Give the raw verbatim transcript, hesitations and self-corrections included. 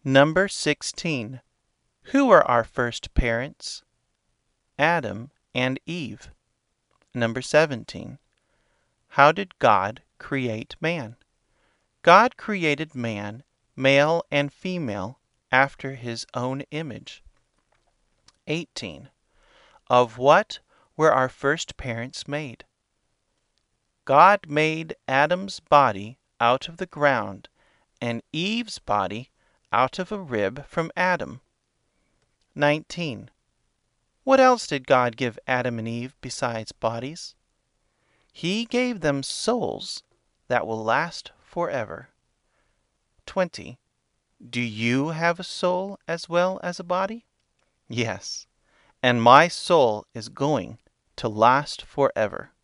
Number sixteen. Who were our first parents? Adam and Eve. Number seventeen. How did God create man? God created man, male and female, after his own image. eighteen. Of what were our first parents made? God made Adam's body out of the ground and Eve's body out of a rib from Adam. nineteen. What else did God give Adam and Eve besides bodies? He gave them souls that will last forever. twenty. Do you have a soul as well as a body? Yes, and my soul is going to last forever.